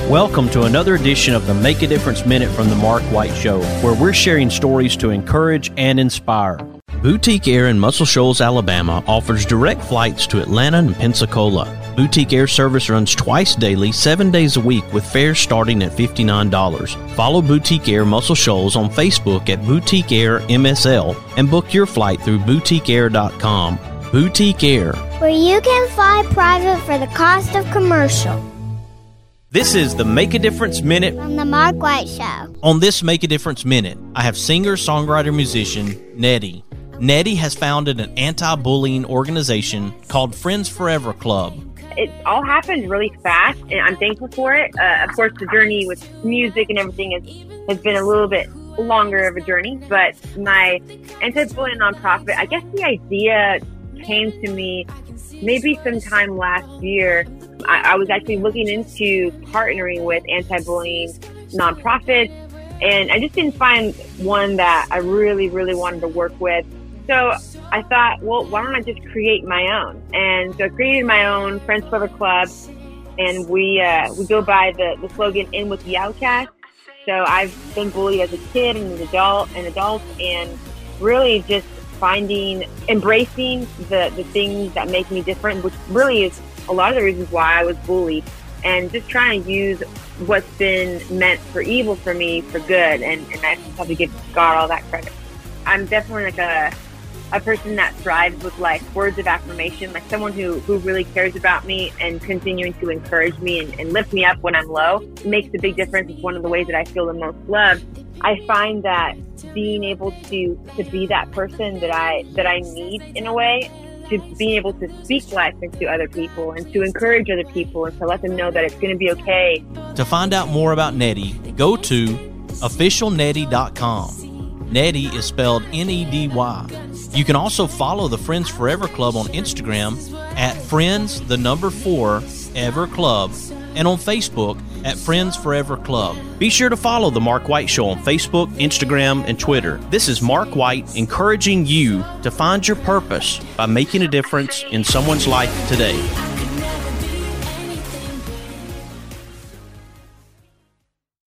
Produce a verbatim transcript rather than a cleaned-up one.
Welcome to another edition of the Make a Difference Minute from the Mark White Show, where we're sharing stories to encourage and inspire. Boutique Air in Muscle Shoals, Alabama offers direct flights to Atlanta and Pensacola. Boutique Air service runs twice daily, seven days a week, with fares starting at fifty-nine dollars. Follow Boutique Air Muscle Shoals on Facebook at Boutique Air M S L and book your flight through boutique air dot com. Boutique Air, where you can fly private for the cost of commercial. This is the Make a Difference Minute from the Mark White Show. On this Make a Difference Minute, I have singer, songwriter, musician Nettie. Nettie has founded an anti-bullying organization called Friends Forever Club. It all happened really fast, and I'm thankful for it. Uh, of course, the journey with music and everything has, has been a little bit longer of a journey, but my anti-bullying nonprofit, I guess the idea came to me maybe sometime last year. I, I was actually looking into partnering with anti-bullying nonprofits, and I just didn't find one that I really, really wanted to work with. So I thought, well, why don't I just create my own? And so I created my own Friends Forever Club, and we uh, we go by the, the slogan, "In with the Outcast." So I've been bullied as a kid and an adult, an adult, and really just finding, embracing the, the things that make me different, which really is a lot of the reasons why I was bullied, and just trying to use what's been meant for evil for me for good, and, and I just have to give God all that credit. I'm definitely like a a person that thrives with like words of affirmation, like someone who, who really cares about me and continuing to encourage me and, and lift me up when I'm low. It makes a big difference. It's one of the ways that I feel the most loved. I find that being able to, to be that person that I, that I need in a way, to be able to speak life into other people and to encourage other people and to let them know that it's going to be okay. To find out more about Nettie, go to official nettie dot com. Nettie is spelled N E D Y. You can also follow the Friends Forever Club on Instagram at Friends, the number four, Ever Club, and on Facebook at Friends Forever Club. Be sure to follow The Mark White Show on Facebook, Instagram, and Twitter. This is Mark White encouraging you to find your purpose by making a difference in someone's life today.